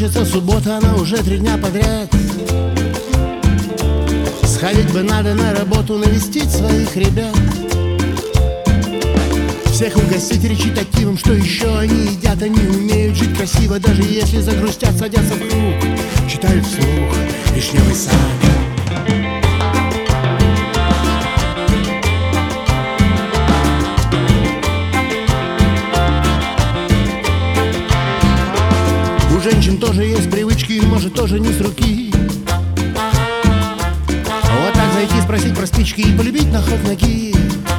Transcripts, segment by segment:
Хочется суббота, она уже 3 дня подряд. Сходить бы надо на работу, навестить своих ребят. Всех угостить речитативом, что еще они едят. Они умеют жить красиво, даже если загрустят, садятся в круг, читают вслух «Вишневый сад». У женщин тоже есть привычки, может, тоже не с руки. Вот так зайти, спросить про спички и полюбить на ход ноги.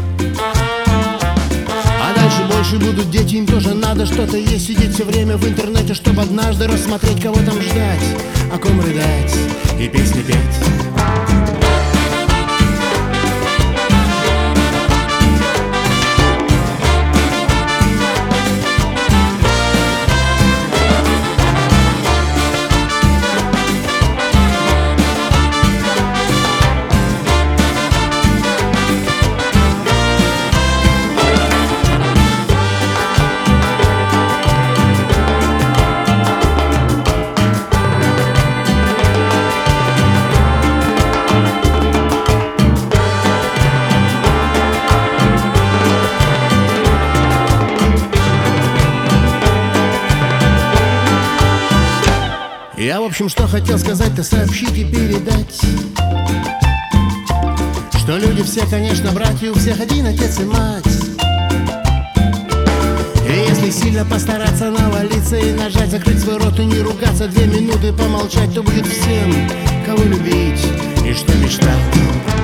А дальше больше будут дети, им тоже надо что-то есть. Сидеть все время в интернете, чтобы однажды рассмотреть, кого там ждать, о ком рыдать и песни петь. Я, в общем, что хотел сказать-то, сообщить и передать, что люди все, конечно, братья, у всех один отец и мать. И если сильно постараться, навалиться и нажать, закрыть свой рот и не ругаться, 2 минуты помолчать, то будет всем, кого любить и что мечтать.